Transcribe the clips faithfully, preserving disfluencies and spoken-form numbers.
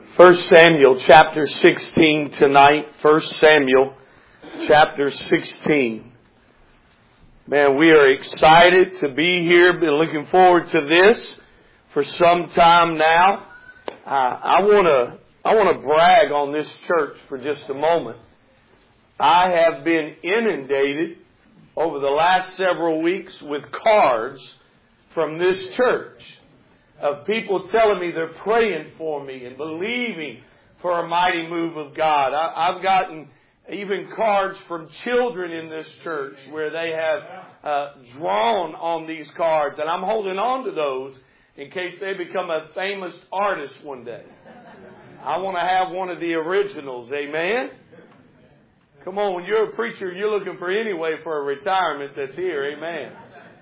First Samuel chapter sixteen tonight. First Samuel chapter sixteen. Man, we are excited to be here. Been looking forward to this for some time now. Uh, I want to I want to brag on this church for just a moment. I have been inundated over the last several weeks with cards from this church of people telling me they're praying for me and believing for a mighty move of God. I, I've gotten even cards from children in this church where they have uh, drawn on these cards, and I'm holding on to those in case they become a famous artist one day. I want to have one of the originals, amen? Come on, when you're a preacher, you're looking for any way for a retirement that's here, amen?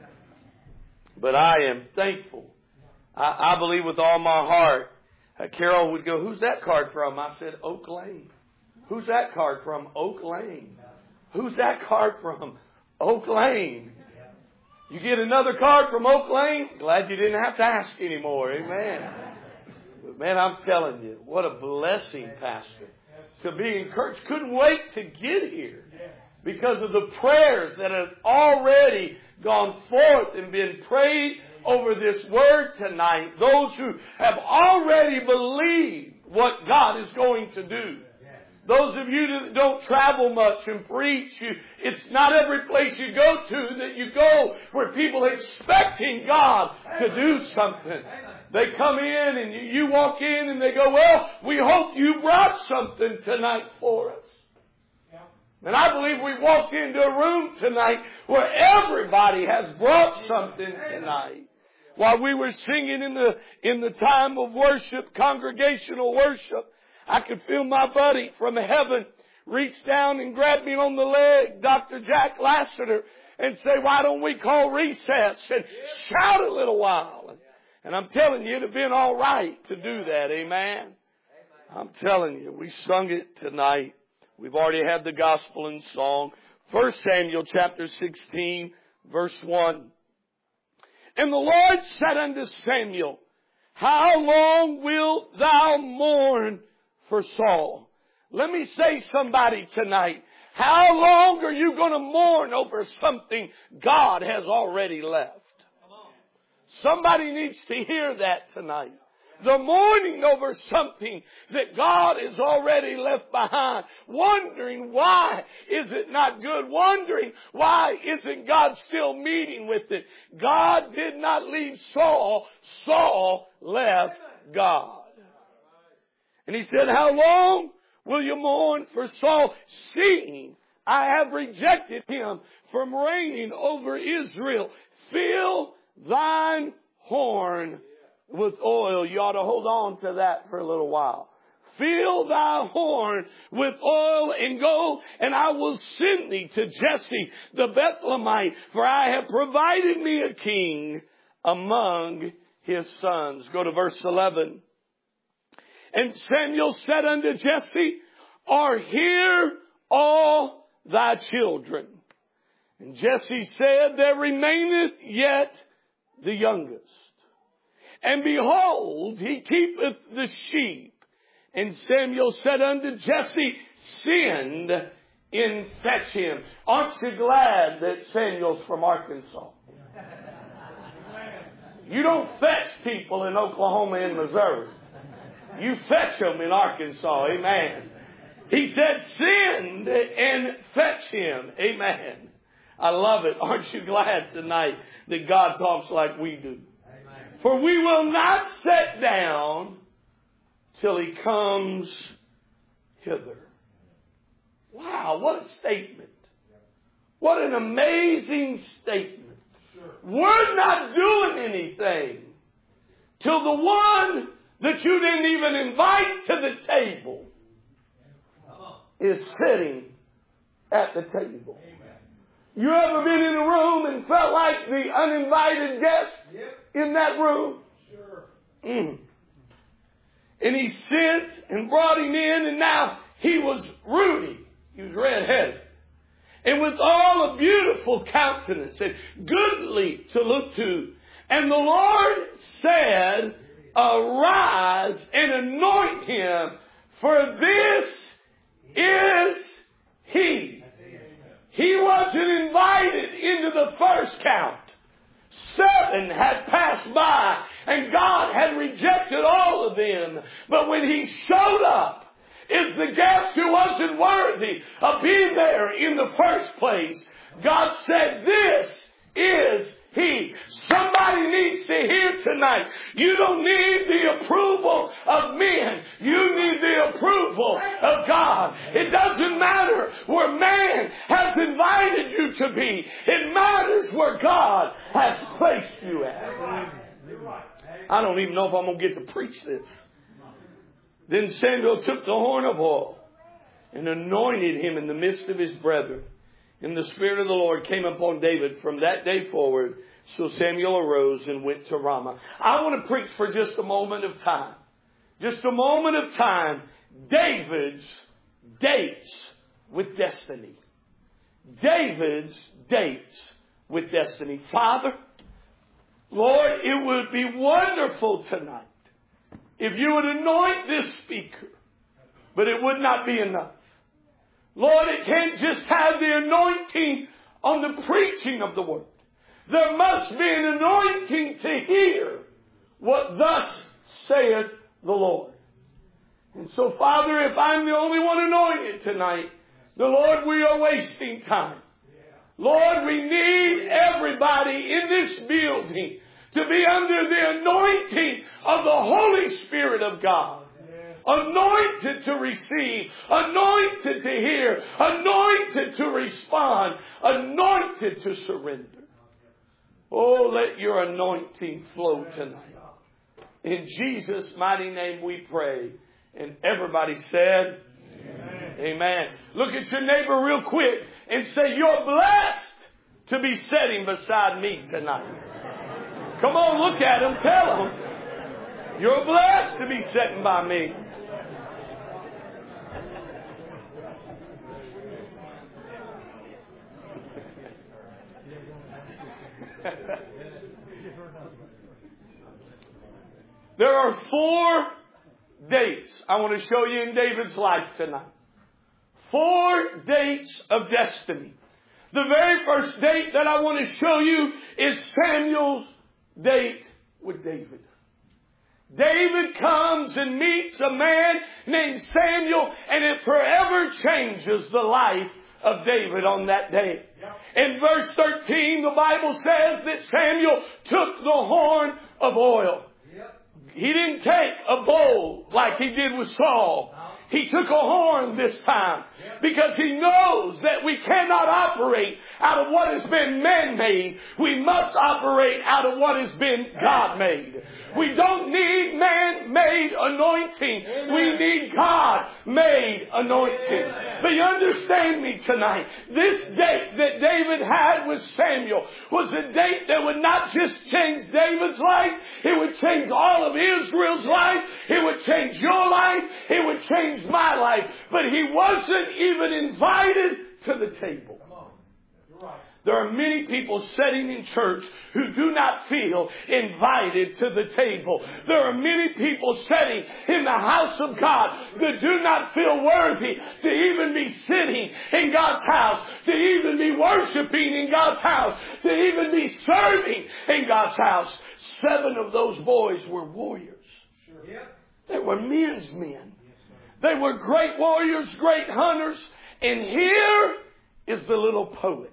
But I am thankful. I, I believe with all my heart. Uh, Carol would go, "Who's that card from?" I said, "Oak Lane." "Who's that card from?" "Oak Lane." "Who's that card from?" "Oak Lane." You get another card from Oak Lane? Glad you didn't have to ask anymore, amen? But man, I'm telling you, what a blessing, Pastor, to be encouraged. Couldn't wait to get here because of the prayers that have already gone forth and been prayed over this word tonight. Those who have already believed what God is going to do. Those of you that don't travel much and preach, you, it's not every place you go to that you go where people are expecting God to do something. They come in and you, you walk in and they go, "Well, we hope you brought something tonight for us." And I believe we walked into a room tonight where everybody has brought something tonight. While we were singing in the in the time of worship, congregational worship, I could feel my buddy from heaven reach down and grab me on the leg, Doctor Jack Lassiter, and say, "Why don't we call recess and shout a little while?" And I'm telling you, it'd have been all right to do that, amen? I'm telling you, we sung it tonight. We've already had the gospel and song. First Samuel chapter sixteen, verse one. "And the Lord said unto Samuel, How long wilt thou mourn for Saul?" Let me say somebody tonight, how long are you going to mourn over something God has already left? Somebody needs to hear that tonight. The mourning over something that God has already left behind. Wondering why is it not good? Wondering why isn't God still meeting with it? God did not leave Saul. Saul left God. And he said, "How long will you mourn for Saul, seeing I have rejected him from reigning over Israel? Fill thine horn with oil." You ought to hold on to that for a little while. "Fill thy horn with oil and go, and I will send thee to Jesse the Bethlehemite, for I have provided me a king among his sons." Go to verse eleven. "And Samuel said unto Jesse, Are here all thy children? And Jesse said, There remaineth yet the youngest. And behold, he keepeth the sheep. And Samuel said unto Jesse, Send and fetch him." Aren't you glad that Samuel's from Arkansas? You don't fetch people in Oklahoma and Missouri. You fetch them in Arkansas. Amen. He said, "Send and fetch him." Amen. I love it. Aren't you glad tonight that God talks like we do? "For we will not sit down till he comes hither." Wow, what a statement. What an amazing statement. We're not doing anything till the one that you didn't even invite to the table is sitting at the table. You ever been in a room and felt like the uninvited guest in that room? Sure. Mm. And he sent and brought him in, and now he was ruddy. He was red-headed. And with all a beautiful countenance and goodly to look to. And the Lord said arise and anoint him, for this is he. He wasn't invited into the first count. Seven had passed by, and God had rejected all of them. But when he showed up, is the guest who wasn't worthy of being there in the first place, God said, this is he. Somebody needs to hear tonight. You don't need the approval of men. You need the approval of God. It doesn't matter where man has invited you to be. It matters where God has placed you at. I don't even know if I'm going to get to preach this. Then Samuel took the horn of oil and anointed him in the midst of his brethren. And the Spirit of the Lord came upon David from that day forward. So Samuel arose and went to Ramah. I want to preach for just a moment of time. Just a moment of time. David's dates with destiny. David's dates with destiny. Father, Lord, it would be wonderful tonight if you would anoint this speaker. But it would not be enough. Lord, it can't just have the anointing on the preaching of the word. There must be an anointing to hear what thus saith the Lord. And so, Father, if I'm the only one anointed tonight, the Lord, we are wasting time. Lord, we need everybody in this building to be under the anointing of the Holy Spirit of God. Anointed to receive, anointed to hear, anointed to respond, anointed to surrender. Oh, let your anointing flow tonight. In Jesus' mighty name we pray. And everybody said, Amen. Amen. Look at your neighbor real quick and say, you're blessed to be sitting beside me tonight. Come on, look at him, tell him, you're blessed to be sitting by me. There are four dates I want to show you in David's life tonight. Four dates of destiny. The very first date that I want to show you is Samuel's date with David. David comes and meets a man named Samuel, and it forever changes the life of David on that day. In verse thirteen, the Bible says that Samuel took the horn of oil. He didn't take a bowl like he did with Saul. He took a horn this time because he knows that we cannot operate out of what has been man-made. We must operate out of what has been God-made. We don't need man-made anointing. We need God-made anointing. But you understand me tonight. This date that David had with Samuel was a date that would not just change David's life. It would change all of Israel's life. It would change your life. It would change my life. But he wasn't even invited to the table. There are many people sitting in church who do not feel invited to the table. There are many people sitting in the house of God that do not feel worthy to even be sitting in God's house, to even be worshiping in God's house, to even be serving in God's house. Seven of those boys were warriors. They were men's men. They were great warriors, great hunters. And here is the little poet.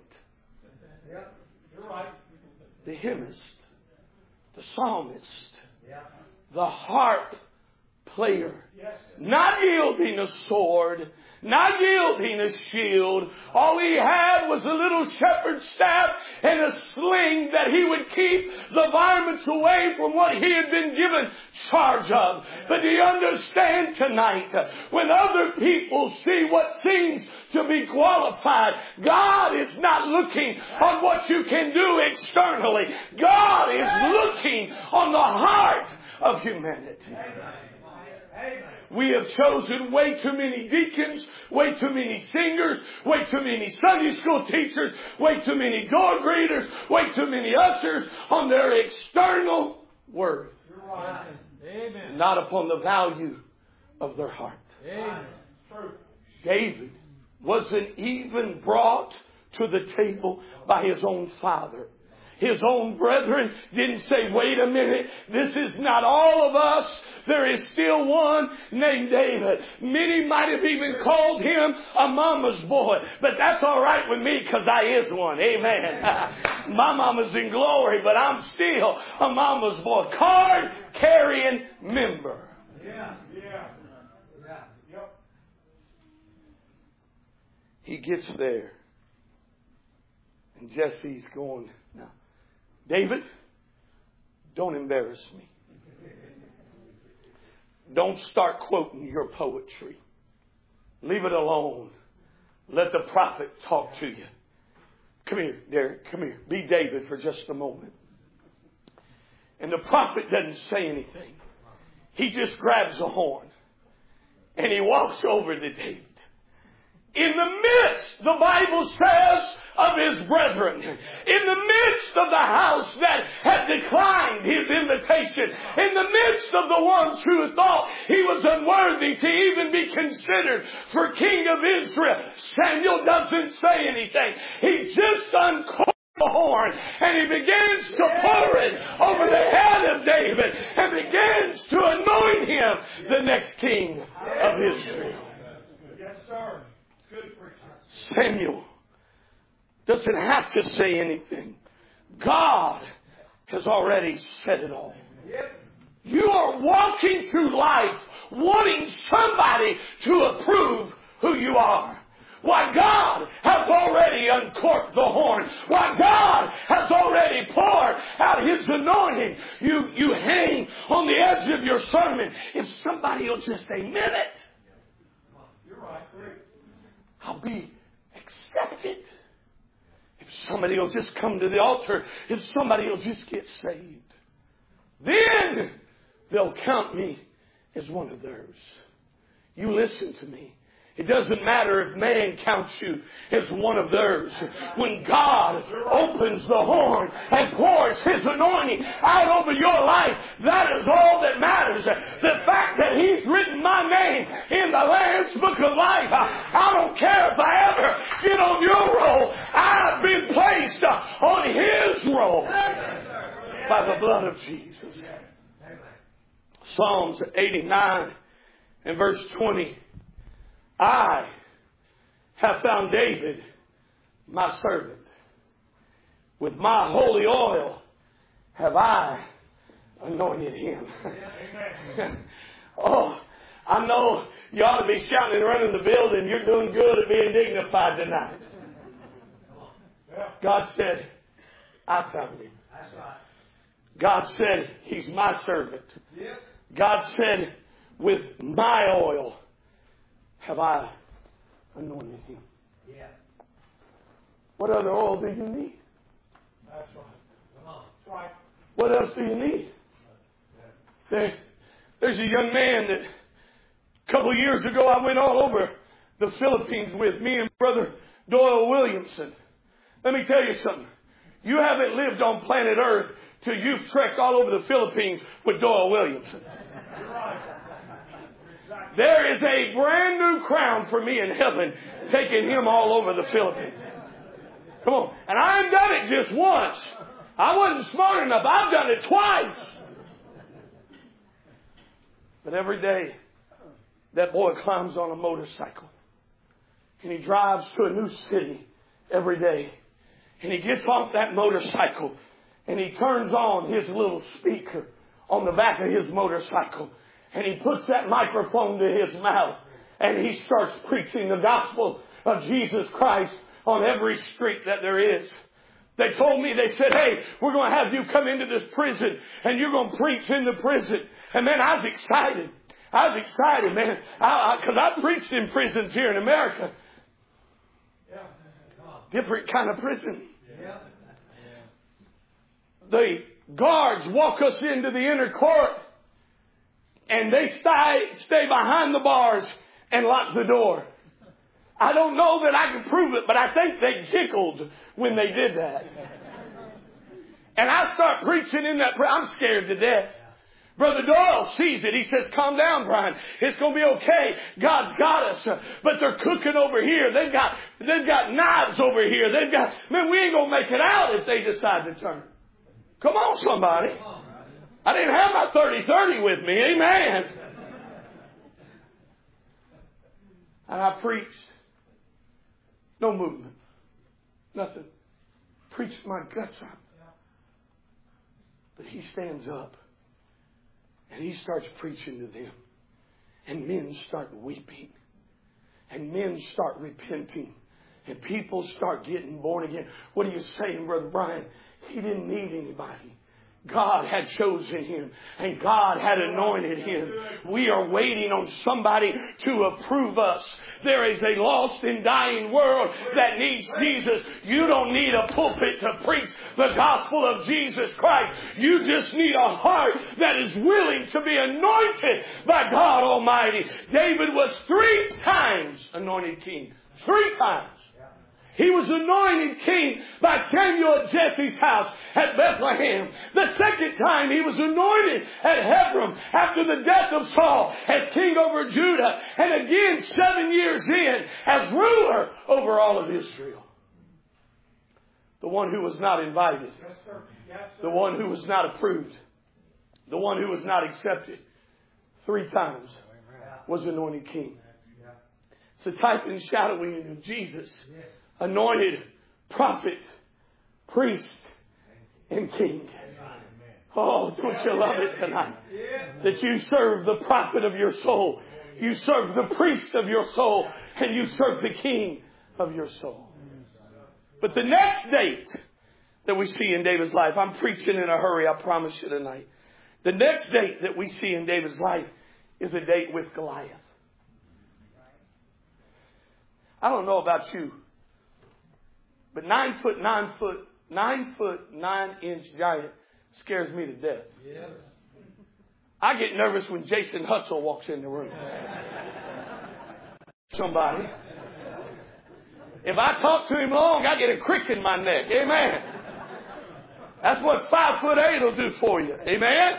The hymnist, the psalmist, the harp player, not yielding a sword, not yielding a shield. All he had was a little shepherd's staff and a sling that he would keep the varmints away from what he had been given charge of. But do you understand tonight, when other people see what seems to be qualified, God is not looking on what you can do externally. God is looking on the heart of humanity. We have chosen way too many deacons, way too many singers, way too many Sunday school teachers, way too many door greeters, way too many ushers on their external worth. Amen. Not upon the value of their heart. Amen. David wasn't even brought to the table by his own father. His own brethren didn't say, wait a minute, this is not all of us. There is still one named David. Many might have even called him a mama's boy. But that's all right with me because I is one. Amen. My mama's in glory, but I'm still a mama's boy. Card carrying member. Yeah, yeah, yeah. Yep. He gets there. And Jesse's going, now, David, don't embarrass me. Don't start quoting your poetry. Leave it alone. Let the prophet talk to you. Come here, Derek. Come here. Be David for just a moment. And the prophet doesn't say anything. He just grabs a horn. And he walks over to David. In the midst, the Bible says, of his brethren, in the midst of the house that had declined his invitation, in the midst of the ones who thought he was unworthy to even be considered for king of Israel, Samuel doesn't say anything. He just uncorks the horn and he begins to pour it over the head of David and begins to anoint him the next king of Israel. Yes, sir. Samuel doesn't have to say anything. God has already said it all. You are walking through life wanting somebody to approve who you are. Why, God has already uncorked the horn. Why, God has already poured out His anointing. You, you hang on the edge of your sermon. If somebody will just say, minute, you're right. I'll be accepted. If somebody will just come to the altar, if somebody will just get saved, then they'll count me as one of theirs. You listen to me. It doesn't matter if man counts you as one of theirs. When God opens the horn and pours His anointing out over your life, that is all that matters. The fact that He's written my name in the Lamb's Book of Life, I don't care if I ever get on your roll. I've been placed on His roll by the blood of Jesus. Psalms eighty-nine and verse twenty. I have found David, my servant. With my holy oil have I anointed him. Oh, I know you ought to be shouting and running the building. You're doing good at being dignified tonight. God said, I found him. God said, he's my servant. God said, with my oil have I anointed him. Yeah. What other oil do you need? That's right. Come on. That's right. What else do you need? There, there's a young man that a couple of years ago I went all over the Philippines with, me and Brother Doyle Williamson. Let me tell you something. You haven't lived on planet Earth till you've trekked all over the Philippines with Doyle Williamson. There is a brand new crown for me in heaven, taking him all over the Philippines. Come on. And I haven't done it just once. I wasn't smart enough. I've done it twice. But every day, that boy climbs on a motorcycle. And he drives to a new city every day. And he gets off that motorcycle. And he turns on his little speaker on the back of his motorcycle. And he puts that microphone to his mouth. And he starts preaching the gospel of Jesus Christ on every street that there is. They told me, they said, hey, we're going to have you come into this prison. And you're going to preach in the prison. And man, I was excited. I was excited, man. Because I, I, I preached in prisons here in America. Different kind of prison. The guards walk us into the inner court. And they stay, stay behind the bars and lock the door. I don't know that I can prove it, but I think they giggled when they did that. And I start preaching in that. I'm scared to death. Brother Doyle sees it. He says, calm down, Brian. It's going to be okay. God's got us. But they're cooking over here. They've got, they've got knives over here. They've got, man, we ain't going to make it out if they decide to turn. Come on, somebody. I didn't have my thirty thirty with me. Amen. And I preached. No movement. Nothing. Preached my guts out. But he stands up. And he starts preaching to them. And men start weeping. And men start repenting. And people start getting born again. What are you saying, Brother Brian? He didn't need anybody. God had chosen him. And God had anointed him. We are waiting on somebody to approve us. There is a lost and dying world that needs Jesus. You don't need a pulpit to preach the gospel of Jesus Christ. You just need a heart that is willing to be anointed by God Almighty. David was three times anointed king. Three times. He was anointed king by Samuel at Jesse's house at Bethlehem. The second time he was anointed at Hebron after the death of Saul as king over Judah. And again seven years in as ruler over all of Israel. The one who was not invited. Yes, sir. Yes, sir. The one who was not approved. The one who was not accepted. Three times was anointed king. It's a type and shadowing of Jesus. Anointed prophet, priest, and king. Oh, don't you love it tonight? That you serve the prophet of your soul. You serve the priest of your soul. And you serve the king of your soul. But the next date that we see in David's life, I'm preaching in a hurry, I promise you tonight. The next date that we see in David's life is a date with Goliath. I don't know about you. But nine foot, nine foot, nine foot, nine inch giant scares me to death. Yeah. I get nervous when Jason Hutzel walks in the room. Somebody. If I talk to him long, I get a crick in my neck. Amen. That's what five foot eight will do for you. Amen.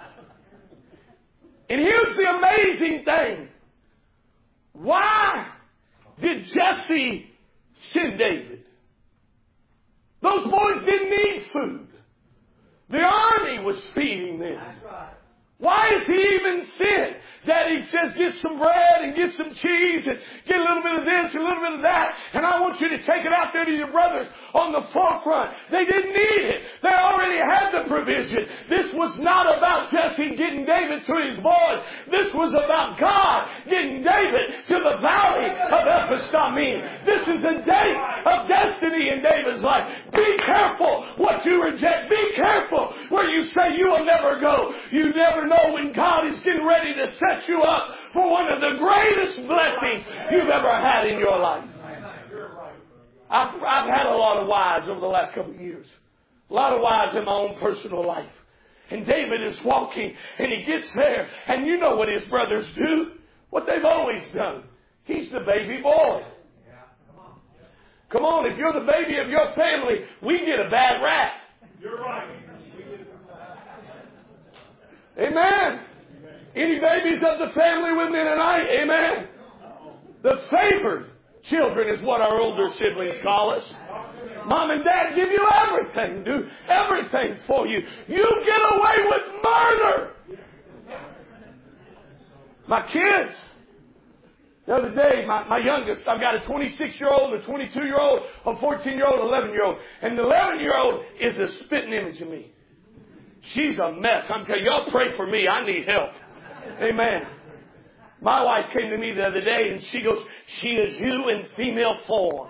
And here's the amazing thing. Why did Jesse send David? Those boys didn't need food. The army was feeding them. Why is he even sent? Daddy says, get some bread and get some cheese and get a little bit of this and a little bit of that. And I want you to take it out there to your brothers on the forefront. They didn't need it. They already had the provision. This was not about Jesse getting David to his boys. This was about God getting David to the valley of Ephistamine. This is a day of destiny in David's life. Be careful what you reject. Be careful where you say you will never go. You never know when God is getting ready to set you up for one of the greatest blessings you've ever had in your life. I've, I've had a lot of wives over the last couple of years. A lot of wives in my own personal life. And David is walking and he gets there. And you know what his brothers do? What they've always done. He's the baby boy. Come on, if you're the baby of your family, we get a bad rap. You're right. Amen. Any babies of the family with me tonight? Amen. The favored children is what our older siblings call us. Mom and Dad give you everything, do everything for you. You get away with murder. My kids, the other day, my, my youngest, I've got a twenty-six-year-old, a twenty-two-year-old, a fourteen-year-old, an eleven-year-old. And the eleven-year-old is a spitting image of me. She's a mess. I'm telling you, y'all pray for me. I need help. Amen. My wife came to me the other day and she goes, she is you in female form.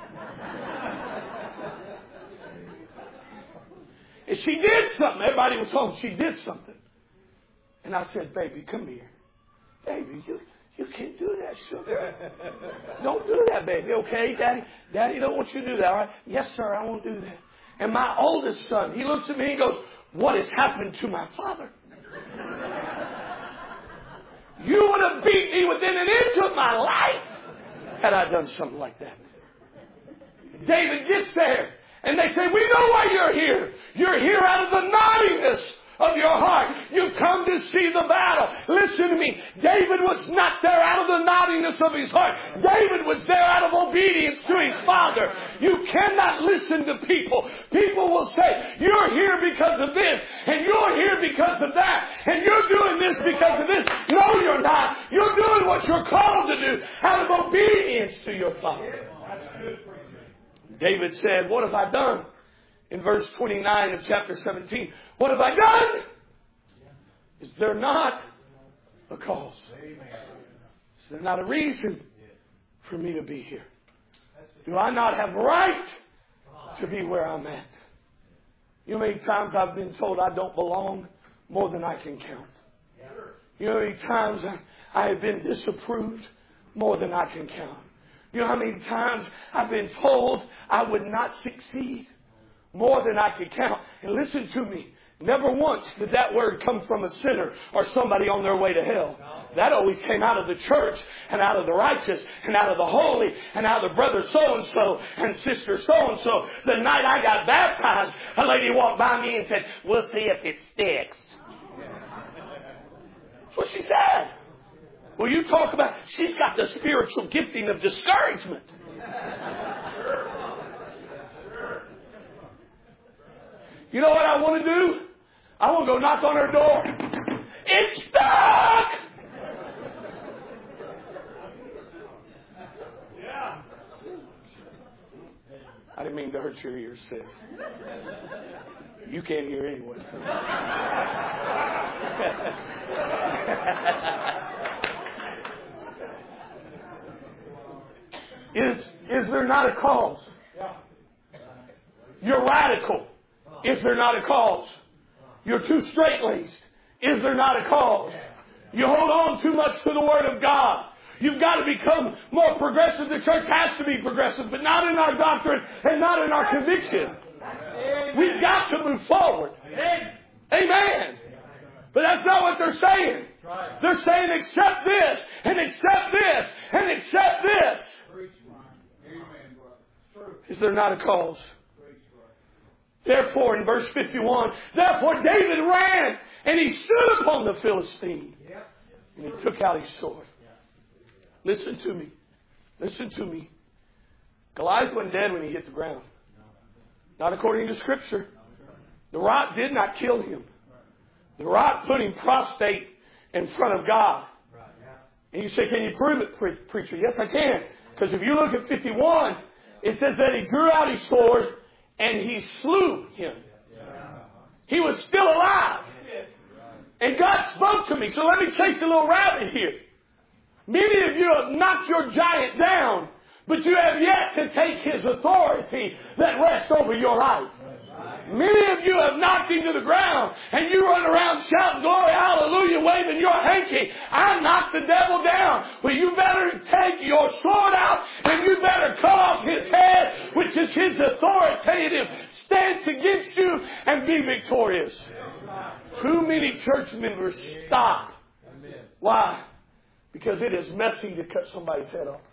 And she did something. Everybody was home. She did something. And I said, baby, come here. Baby, you, you can't do that, sugar. Don't do that, baby. Okay, Daddy? Daddy don't want you to do that. All right? Yes, sir, I won't do that. And my oldest son, he looks at me and goes, what has happened to my father? You would have beat me within an inch of my life had I done something like that. David gets there and they say, we know why you're here. You're here out of the naughtiness of your heart. You've come to see the battle. Listen to me. David was not there out of the naughtiness of his heart. David was there out of obedience to his father. You cannot listen to people. People will say, you're here because of this, and you're here because of that, and you're doing this because of this. No, you're not. You're doing what you're called to do out of obedience to your father. David said, what have I done? In verse twenty-nine of chapter seventeen, what have I done? Is there not a cause? Is there not a reason for me to be here? Do I not have right to be where I'm at? You know how many times I've been told I don't belong? More than I can count. You know how many times I have been disapproved? More than I can count. You know how many times I've been told I would not succeed? More than I could count. And listen to me. Never once did that word come from a sinner or somebody on their way to hell. That always came out of the church and out of the righteous and out of the holy and out of brother so-and-so and sister so-and-so. The night I got baptized, a lady walked by me and said, we'll see if it sticks. That's what she said. Well, you talk about, she's got the spiritual gifting of discouragement. You know what I want to do? I want to go knock on her door. It's stuck! Yeah. I didn't mean to hurt your ears, sis. You can't hear anyway. Is, is there not a cause? You're radical. Is there not a cause? You're too straight-laced. Is there not a cause? You hold on too much to the Word of God. You've got to become more progressive. The church has to be progressive, but not in our doctrine and not in our conviction. We've got to move forward. Amen. But that's not what they're saying. They're saying accept this and accept this and accept this. Is there not a cause? Therefore, in verse fifty-one, therefore David ran and he stood upon the Philistine and he took out his sword. Listen to me. Listen to me. Goliath wasn't dead when he hit the ground. Not according to Scripture. The rock did not kill him. The rock put him prostrate in front of God. And you say, can you prove it, pre- preacher? Yes, I can. Because if you look at fifty-one, it says that he drew out his sword and he slew him. He was still alive. And God spoke to me. So let me chase a little rabbit here. Many of you have knocked your giant down, but you have yet to take his authority that rests over your life. Many of you have knocked him to the ground and you run around shouting glory, hallelujah, waving your hanky. I knocked the devil down. Well, you better take your sword out and you better cut off his head, which is his authoritative stance against you, and be victorious. Too many church members stop. Why? Because it is messy to cut somebody's head off.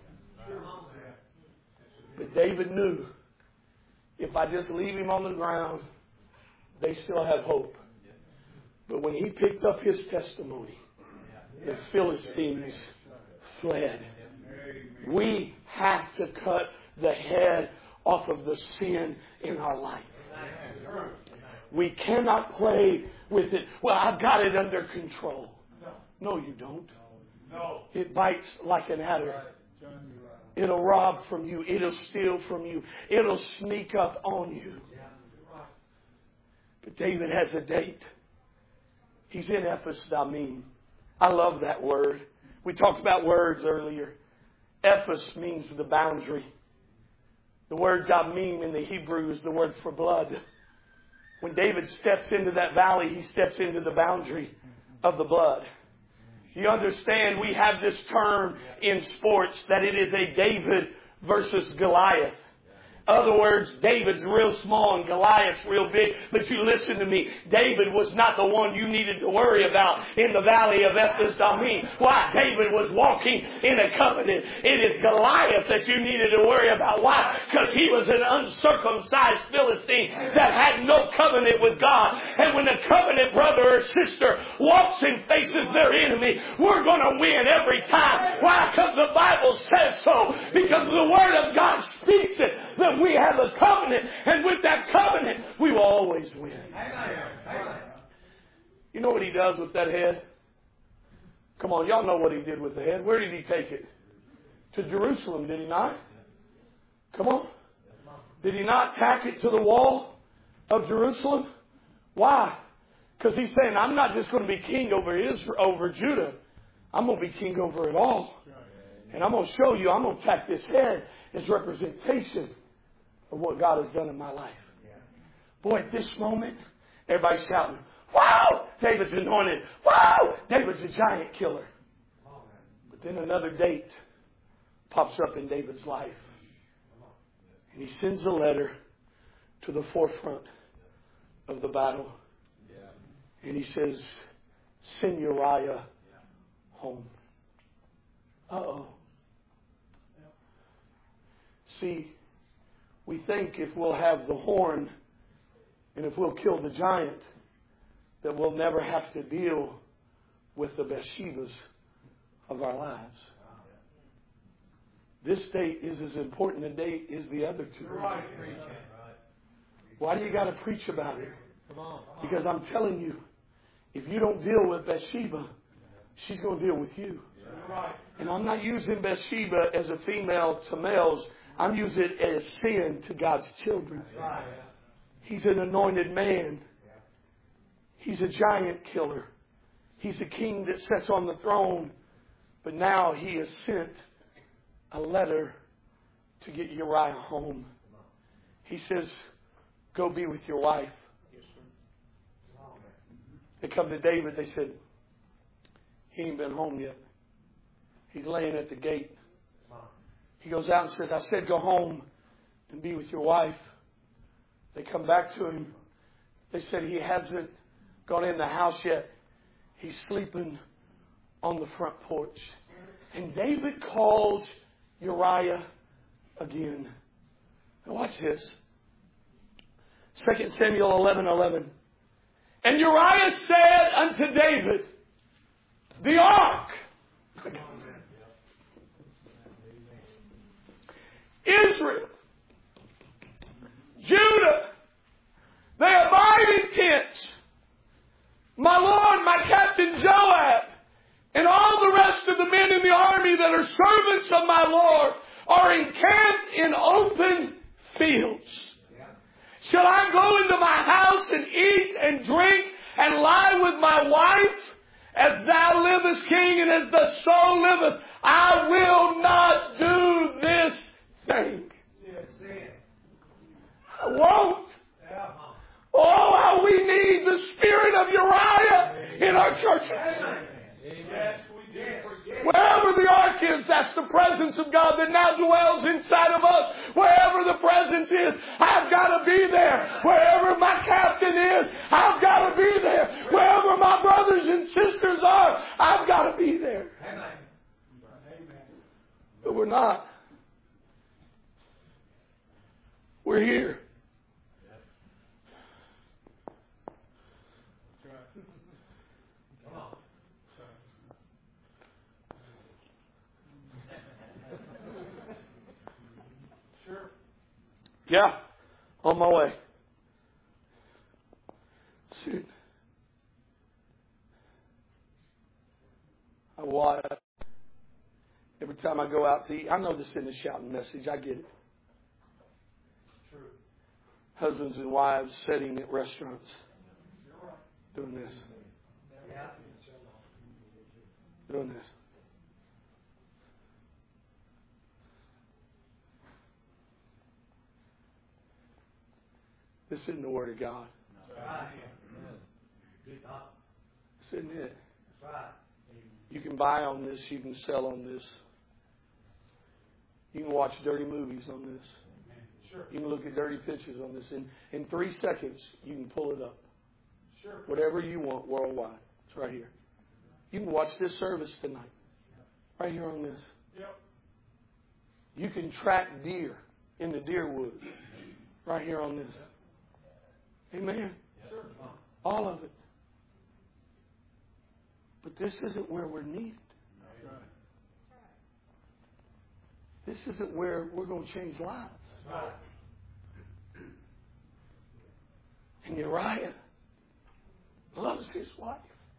But David knew, if I just leave him on the ground, they still have hope. But when he picked up his testimony, the Philistines fled. We have to cut the head off of the sin in our life. We cannot play with it. Well, I've got it under control. No, you don't. It bites like an adder. It'll rob from you. It'll steal from you. It'll sneak up on you. But David has a date. He's in Ephes Damim. I love that word. We talked about words earlier. Ephes means the boundary. The word Damim in the Hebrew is the word for blood. When David steps into that valley, he steps into the boundary of the blood. You understand, we have this term in sports that it is a David versus Goliath. other words, David's real small and Goliath's real big. But you listen to me. David was not the one you needed to worry about in the valley of Ephes-Dammim. Why? David was walking in a covenant. It is Goliath that you needed to worry about. Why? Because he was an uncircumcised Philistine that had no covenant with God. And when a covenant brother or sister walks and faces their enemy, we're going to win every time. Why? Because the Bible says so. Because the Word of God speaks it. That we have a covenant, and with that covenant, we will always win. You know what he does with that head? Come on, y'all know what he did with the head. Where did he take it? To Jerusalem, did he not? Come on. Did he not tack it to the wall of Jerusalem? Why? Because he's saying, I'm not just going to be king over Israel, over Judah. I'm going to be king over it all. And I'm going to show you, I'm going to tack this head as representation of what God has done in my life. Boy, at this moment, everybody's shouting, wow, David's anointed. Wow, David's a giant killer. But then another date pops up in David's life. And he sends a letter to the forefront of the battle. And he says, send Uriah home. Uh-oh. See, we think if we'll have the horn and if we'll kill the giant, that we'll never have to deal with the Bathshebas of our lives. This date is as important a date as the other two. Why do you got to preach about it? Because I'm telling you, if you don't deal with Bathsheba, she's going to deal with you. And I'm not using Bathsheba as a female to males. I'm using it as sin to God's children. He's an anointed man. He's a giant killer. He's a king that sits on the throne. But now he has sent a letter to get Uriah home. He says, go be with your wife. They come to David. They said, he ain't been home yet. He's laying at the gate. He goes out and says, I said go home and be with your wife. They come back to him. They said he hasn't gone in the house yet. He's sleeping on the front porch. And David calls Uriah again. Now watch this. Second Samuel eleven eleven. And Uriah said unto David, the ark, Israel, Judah, they abide in tents. My Lord, my Captain Joab, and all the rest of the men in the army that are servants of my Lord are encamped in open fields. Shall I go into my house and eat and drink and lie with my wife? As thou livest, King, and as the soul liveth, I will not do this thing. I won't. Oh, how we need the spirit of Uriah in our churches. Wherever the ark is, that's the presence of God that now dwells inside of us. Wherever the presence is, I've got to be there. Wherever my captain is, I've got to be there. Wherever my brothers and sisters are, I've got to be there. But we're not. We're here. Yeah, on my way. Soon. I watch. Every time I go out to eat, I know this isn't a shouting message. I get it. True. Husbands and wives sitting at restaurants doing this. Doing this. This isn't the Word of God. This isn't it. You can buy on this. You can sell on this. You can watch dirty movies on this. Sure. You can look at dirty pictures on this. In, in three seconds, you can pull it up. Sure. Whatever you want worldwide. It's right here. You can watch this service tonight. Right here on this. Yep. You can track deer in the deer woods. Right here on this. Amen. Sure. All of it. But this isn't where we're needed. This isn't where we're going to change lives. Right. And Uriah loves his wife.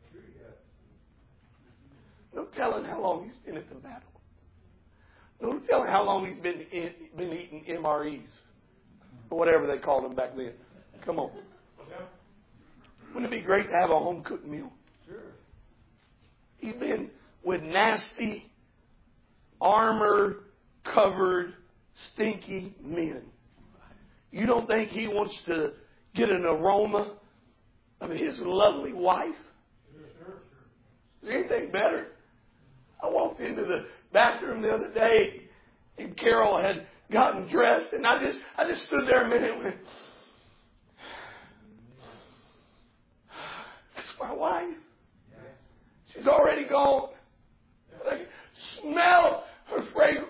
No telling how long he's been at the battle. No telling how long he's been in, been eating M R Es. Or whatever they called them back then. Come on. Wouldn't it be great to have a home-cooked meal? Sure. He's been with nasty, armor-covered, stinky men. You don't think he wants to get an aroma of his lovely wife? Sure, sure, Is there anything better? I walked into the bathroom the other day, and Carol had gotten dressed, and I just, I just stood there a minute and went, "That's my wife. She's already gone. I can smell her fragrance."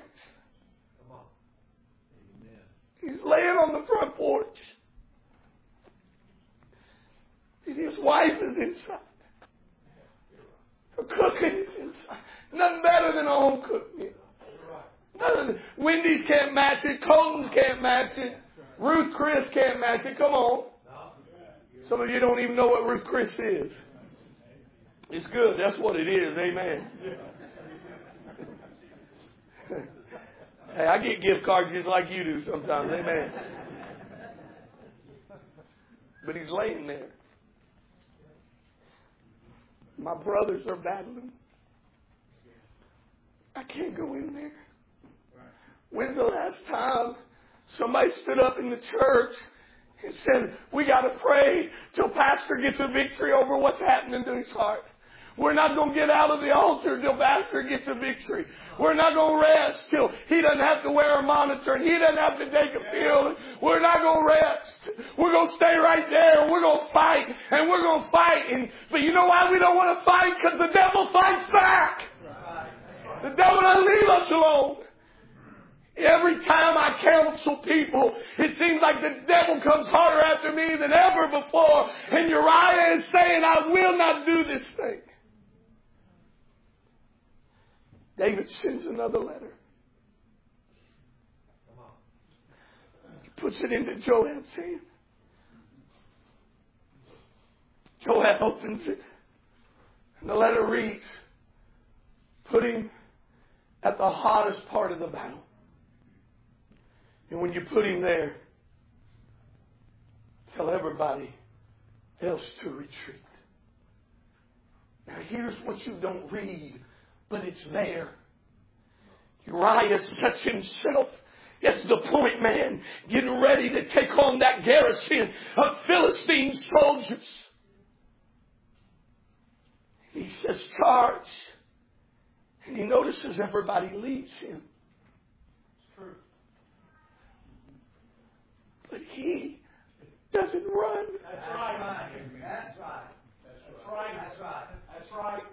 He's laying on the front porch, and his wife is inside. Her cooking is inside. Nothing better than a home cooked meal. Nothing. Wendy's can't match it. Colton's can't match it. Ruth Chris can't match it. Come on. Some of you don't even know what Ruth Chris is. It's good. That's what it is. Amen. Hey, I get gift cards just like you do sometimes. Amen. But he's laying there. My brothers are battling. I can't go in there. When's the last time somebody stood up in the church and said, "We got to pray till Pastor gets a victory over what's happening to his heart. We're not going to get out of the altar till Pastor gets a victory. We're not going to rest till he doesn't have to wear a monitor and he doesn't have to take a pill. We're not going to rest. We're going to stay right there and we're going to fight and we're going to fight." And, but you know why we don't want to fight? Because the devil fights back. The devil doesn't leave us alone. Every time I counsel people, it seems like the devil comes harder after me than ever before. And Uriah is saying, "I will not do this thing." David sends another letter. He puts it into Joab's hand. Joab opens it. And the letter reads, "Put him at the hottest part of the battle. And when you put him there, tell everybody else to retreat." Now here's what you don't read, but it's there. Uriah sets himself as the point man, getting ready to take on that garrison of Philistine soldiers. He says, "Charge." And he notices everybody leaves him. True. But he doesn't run. That's right. That's right. That's right. That's right. That's right.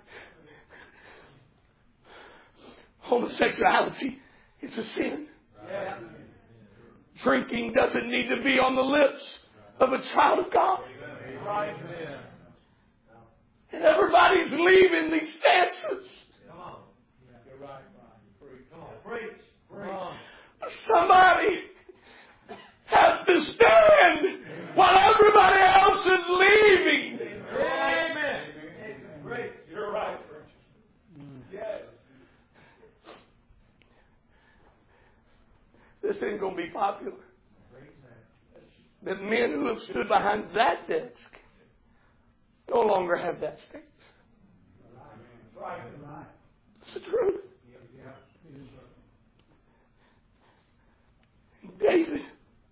Homosexuality is a sin. Yeah. Drinking doesn't need to be on the lips of a child of God. Right. And everybody's leaving these stances. Come on. You're right. Come on. Preach. Preach. Somebody has to stand while everybody else is leaving. Amen. Great. You're right. Yes. This ain't going to be popular. The men who have stood behind that desk no longer have that stance. It's the truth. David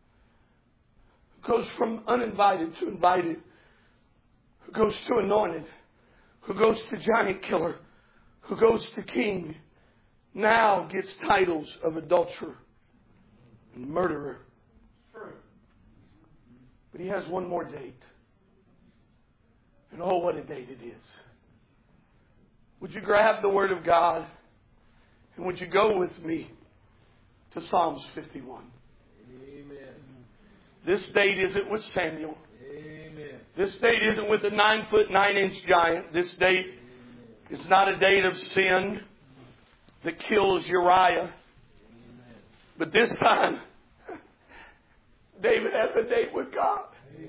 goes from uninvited to invited, who goes to anointed, who goes to giant killer, who goes to king, now gets titles of adulterer and murderer But He has one more date. And oh, what a date it is. Would you grab the Word of God and would you go with me to Psalms fifty-one? Amen. This date isn't with Samuel. Amen. This date isn't with a nine foot nine inch giant. This date is not a date of sin that kills Uriah. But this time, David has a date with God.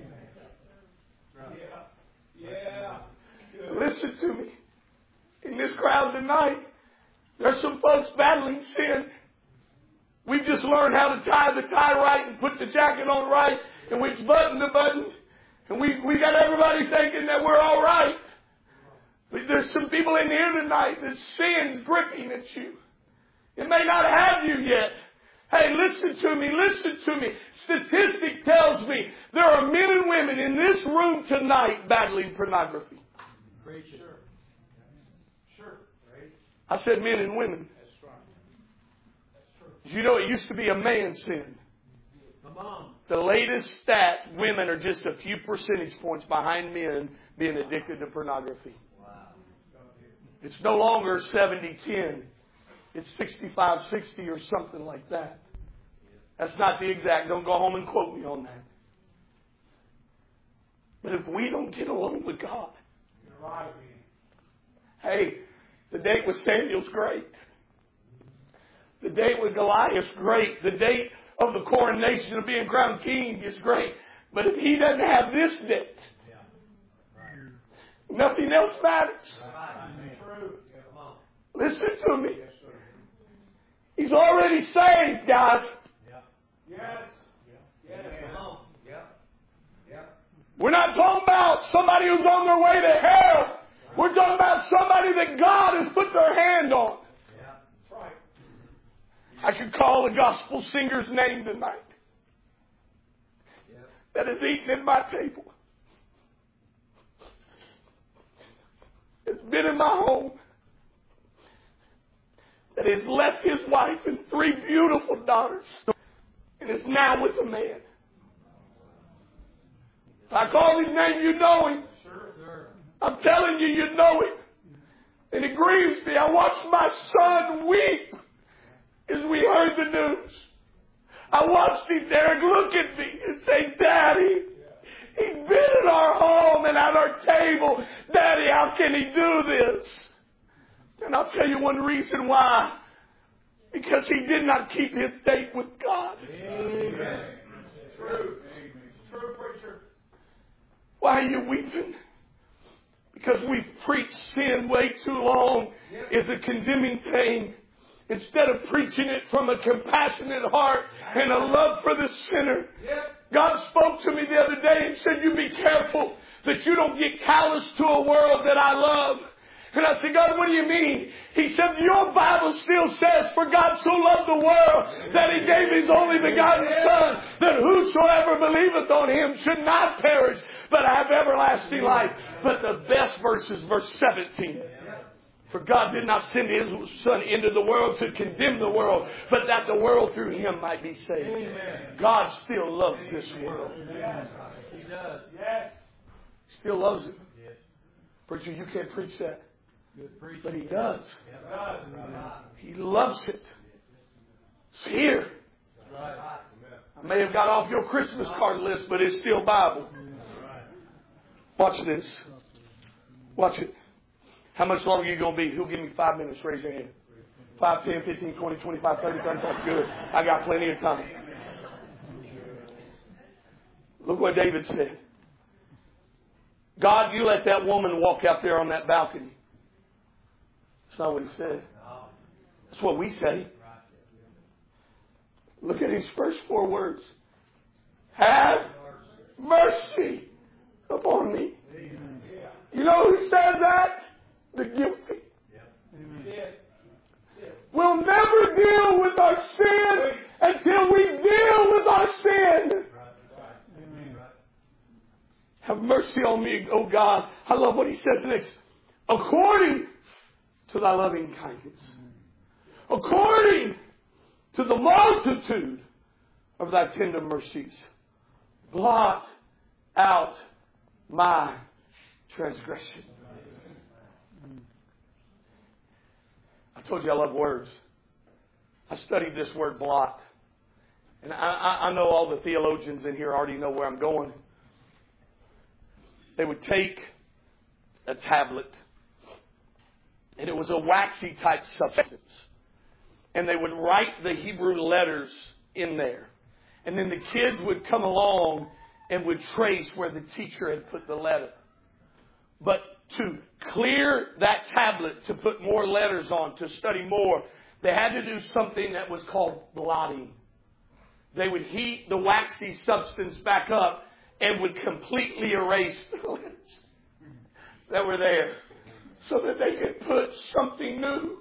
Yeah. Yeah. Listen to me. In this crowd tonight, there's some folks battling sin. We've just learned how to tie the tie right and put the jacket on right and which button to button. And we, we got everybody thinking that we're all right. But there's some people in here tonight that sin's gripping at you. It may not have you yet. Hey, listen to me, listen to me. Statistic tells me there are men and women in this room tonight battling pornography. Great, sure. Sure. Right. I said men and women. That's right. That's true. You know, it used to be a man's sin. Come on. The latest stat, women are just a few percentage points behind men being addicted to pornography. Wow. It's no longer seventy ten. It's sixty-five sixty or something like that. That's not the exact. Don't go home and quote me on that. But if we don't get along with God, You're right. hey, the date with Samuel's great. The date with Goliath's great. The date of the coronation of being crowned king is great. But if he doesn't have this date, Yeah. Right. nothing else matters. Right. True. Come on. Listen to me. Yes, sir. He's already saved, guys. Yeah. Yes. Yeah. Yes. Come on. Yeah. Yeah. We're not talking about somebody who's on their way to hell. We're talking about somebody that God has put their hand on. Yeah. That's right. I could call a gospel singer's name tonight Yeah. that is eating at my table. It's been in my home. That has left his wife and three beautiful daughters and is now with a man. If I call his name, you know him. Sure, sir. I'm telling you, you know him. And it grieves me. I watched my son weep as we heard the news. I watched him, Derek, look at me and say, Daddy, he's been in our home and at our table. Daddy, how can he do this? And I'll tell you one reason why. Because he did not keep his date with God. Amen. True. True, preacher. Why are you weeping? Because we've preached sin way too long is a condemning thing. Instead of preaching it from a compassionate heart and a love for the sinner. God spoke to me the other day and said, you be careful that you don't get callous to a world that I love. And I said, God, what do you mean? He said, your Bible still says, for God so loved the world that He gave His only begotten Son, that whosoever believeth on Him should not perish, but have everlasting life. But the best verse is verse seventeen. For God did not send His Son into the world to condemn the world, but that the world through Him might be saved. God still loves this world. He does. Yes. Still loves it. Preacher, you can't preach that. But He does. He loves it. It's here. I may have got off your Christmas card list, but it's still Bible. Watch this. Watch it. How much longer are you going to be? Who'll give me five minutes? Raise your hand. five, ten, fifteen, twenty, twenty-five, thirty, thirty-five. Good. I got plenty of time. Look what David said. God, you let that woman walk out there on that balcony. That's not what he said. That's what we say. Look at his first four words. Have mercy upon me. You know who says that? The guilty. We'll never deal with our sin until we deal with our sin. Have mercy on me, O God. I love what he says next. According to thy loving kindness. According to the multitude of thy tender mercies. Blot out my transgression. I told you I love words. I studied this word blot. And I, I, I know all the theologians in here already know where I'm going. They would take a tablet, and it was a waxy type substance. And they would write the Hebrew letters in there. And then the kids would come along and would trace where the teacher had put the letter. But to clear that tablet, to put more letters on, to study more, they had to do something that was called blotting. They would heat the waxy substance back up and would completely erase the letters that were there so that they could put something new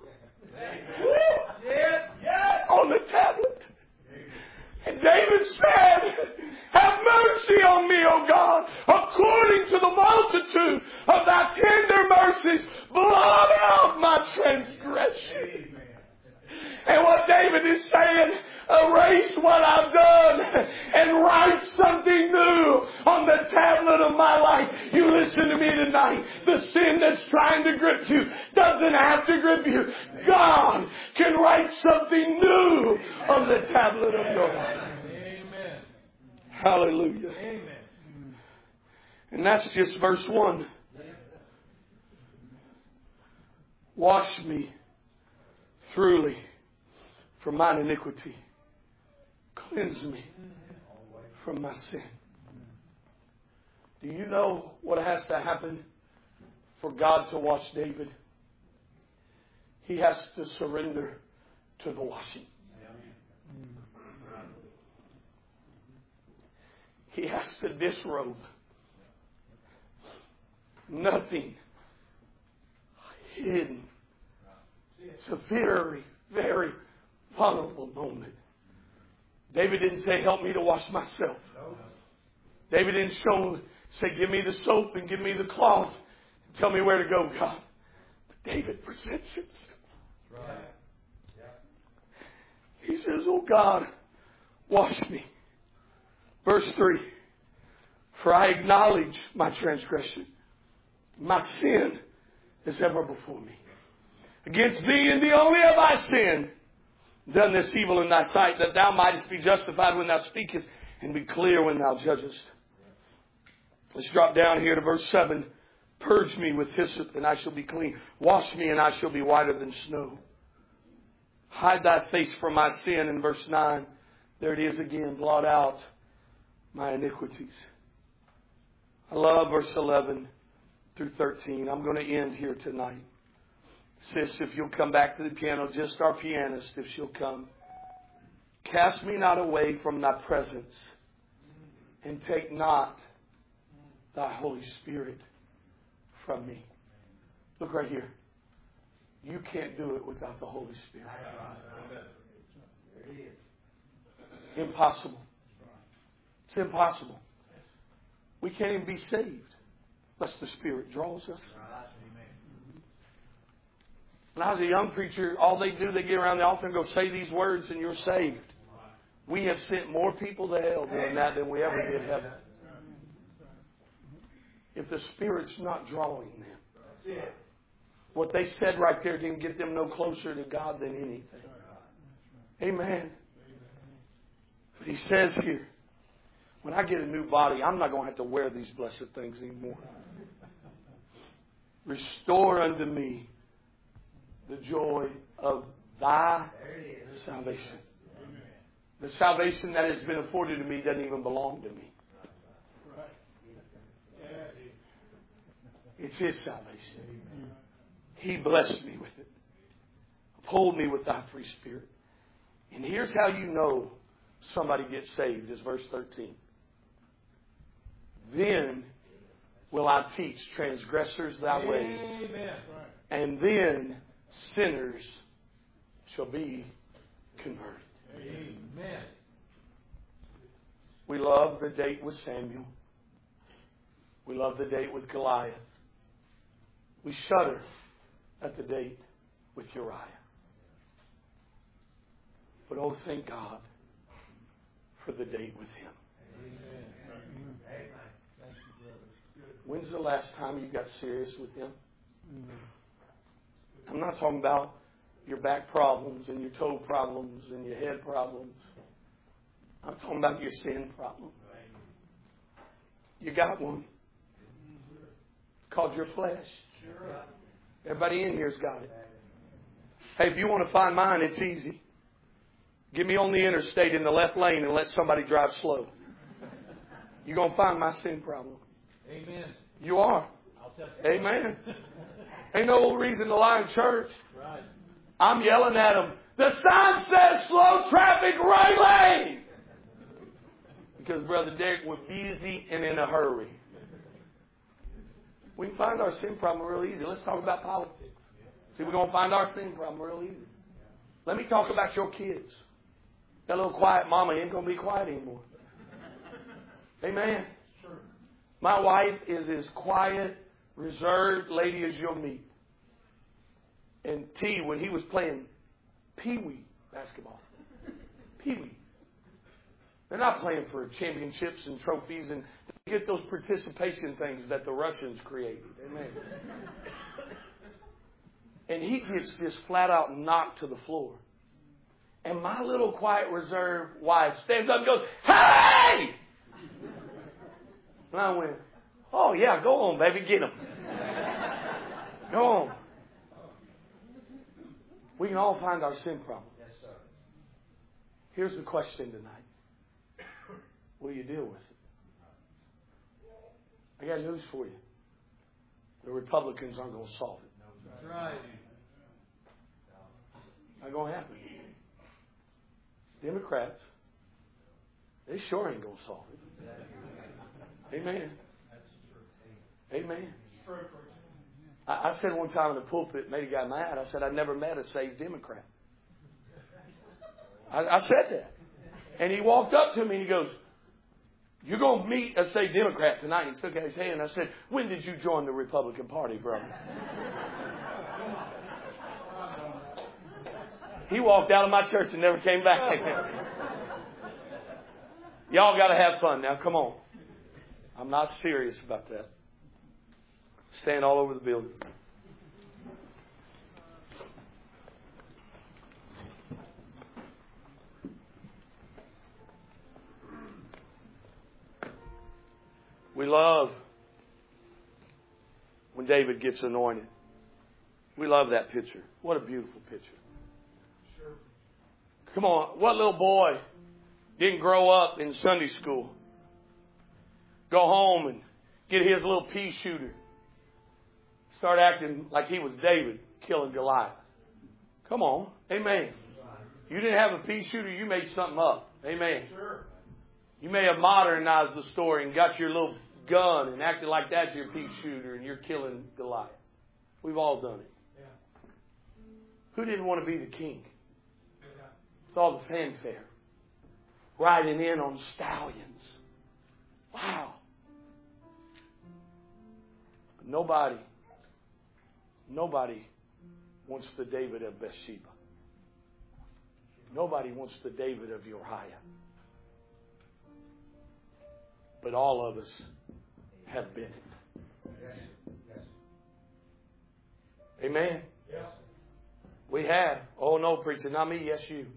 on the tablet. And David said, have mercy on me, O God, according to the multitude of thy tender mercies. Blot out my transgression. And what David is saying, erase what I've done and write something new on the tablet of my life. You listen to me tonight. The sin that's trying to grip you doesn't have to grip you. God can write something new on the tablet of your life. Amen. Hallelujah. Amen. And that's just verse one. Wash me thoroughly from mine iniquity. Cleanse me from my sin. Do you know what has to happen for God to wash David? He has to surrender to the washing. He has to disrobe. Nothing hidden. It's a very, very vulnerable moment. David didn't say, help me to wash myself. David didn't show, say, give me the soap and give me the cloth. Tell me where to go, God. But David presents himself. He says, oh God, wash me. Verse three. For I acknowledge my transgression. My sin is ever before me. Against thee and thee only have I sinned, done this evil in thy sight, that thou mightest be justified when thou speakest, and be clear when thou judgest. Let's drop down here to verse seven. Purge me with hyssop, and I shall be clean. Wash me, and I shall be whiter than snow. Hide thy face from my sin, in verse nine. There it is again. Blot out my iniquities. I love verse eleven through thirteen. I'm going to end here tonight. Sis, if you'll come back to the piano, just our pianist, if she'll come. Cast me not away from thy presence, and take not thy Holy Spirit from me. Look right here. You can't do it without the Holy Spirit. Impossible. It's impossible. We can't even be saved unless the Spirit draws us. When I was a young preacher, all they do, they get around the altar and go, say these words and you're saved. We have sent more people to hell doing that than we ever did heaven. If the Spirit's not drawing them. What they said right there didn't get them no closer to God than anything. Amen. But he says here, when I get a new body, I'm not going to have to wear these blessed things anymore. Restore unto me the joy of thy salvation. The salvation that has been afforded to me doesn't even belong to me. It's His salvation. He blessed me with it. Uphold me with thy free spirit. And here's how you know somebody gets saved, is verse thirteen. Then will I teach transgressors thy ways. And then sinners shall be converted. Amen. We love the date with Samuel. We love the date with Goliath. We shudder at the date with Uriah. But oh, thank God for the date with him. Amen. When's the last time you got serious with Him? I'm not talking about your back problems and your toe problems and your head problems. I'm talking about your sin problem. You got one. It's called your flesh. Everybody in here's got it. Hey, if you want to find mine, it's easy. Get me on the interstate in the left lane and let somebody drive slow. You're going to find my sin problem. Amen. You are. Amen. Ain't no reason to lie in church. Right. I'm yelling at them. The sign says slow traffic, right lane. Because Brother Derek was busy and in a hurry. We can find our sin problem real easy. Let's talk about politics. See, we're going to find our sin problem real easy. Let me talk about your kids. That little quiet mama ain't going to be quiet anymore. Amen. My wife is as quiet, reserved lady as you'll meet. And T, when he was playing Pee-wee basketball. Pee-wee. They're not playing for championships and trophies and get those participation things that the Russians created. Amen. And he gets just flat out knocked to the floor. And my little quiet, reserved wife stands up and goes, "Hey!" And I went, "Oh, yeah, go on, baby, get him. Go on." We can all find our sin problem. Yes, sir. Here's the question tonight. Will you deal with it? I got news for you. The Republicans aren't going to solve it. That's right. Not going to happen. Democrats, they sure ain't going to solve it. Amen. Amen. I, I said one time in the pulpit, made a guy mad. I said, "I never met a saved Democrat." I, I said that. And he walked up to me and he goes, "You're going to meet a saved Democrat tonight." He took out his hand. I said, "When did you join the Republican Party, brother?" He walked out of my church and never came back. Y'all got to have fun now. Come on. I'm not serious about that. Stand all over the building. We love when David gets anointed. We love that picture. What a beautiful picture. Sure. Come on, what little boy didn't grow up in Sunday school? Go home and get his little pea shooter. Start acting like he was David killing Goliath. Come on. Amen. You didn't have a pea shooter, you made something up. Amen. Sure. You may have modernized the story and got your little gun and acted like that's your pea shooter and you're killing Goliath. We've all done it. Yeah. Who didn't want to be the king? Yeah. With all the fanfare. Riding in on stallions. Wow. But nobody, nobody wants the David of Bathsheba. Nobody wants the David of Uriah. But all of us have been it. Yes. Yes. Amen. Yes. We have. Oh no, preacher, not me. Yes, you.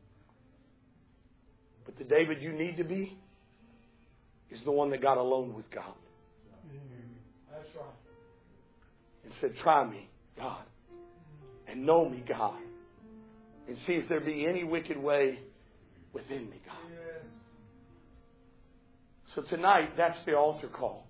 But the David you need to be is the one that got alone with God. That's right. And said, "Try me, God. And know me, God. And see if there be any wicked way within me, God." Yes. So tonight, that's the altar call.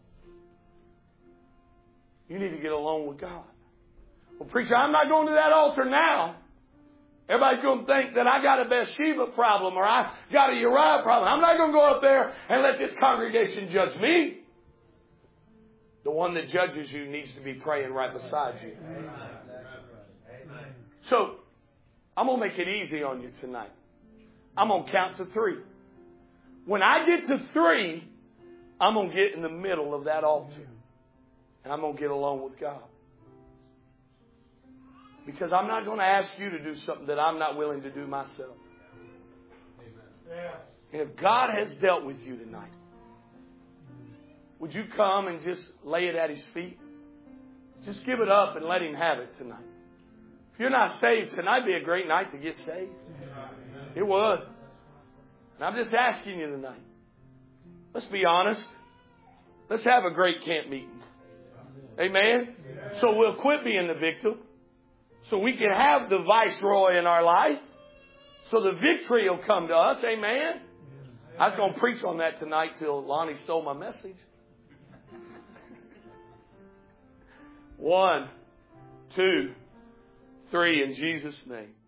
You need to get alone with God. Well, preacher, I'm not going to that altar now. Everybody's going to think that I got a Bathsheba problem or I got a Uriah problem. I'm not going to go up there and let this congregation judge me. The one that judges you needs to be praying right beside you. Amen. Amen. So, I'm going to make it easy on you tonight. I'm going to count to three. When I get to three, I'm going to get in the middle of that altar. And I'm going to get alone with God. Because I'm not going to ask you to do something that I'm not willing to do myself. Yeah. And if God has dealt with you tonight, would you come and just lay it at His feet? Just give it up and let Him have it tonight. If you're not saved, tonight would be a great night to get saved. It would. And I'm just asking you tonight. Let's be honest. Let's have a great camp meeting. Amen? So we'll quit being the victim. So we can have the viceroy in our life. So the victory will come to us. Amen? I was going to preach on that tonight till Lonnie stole my message. One, two, three, in Jesus' name.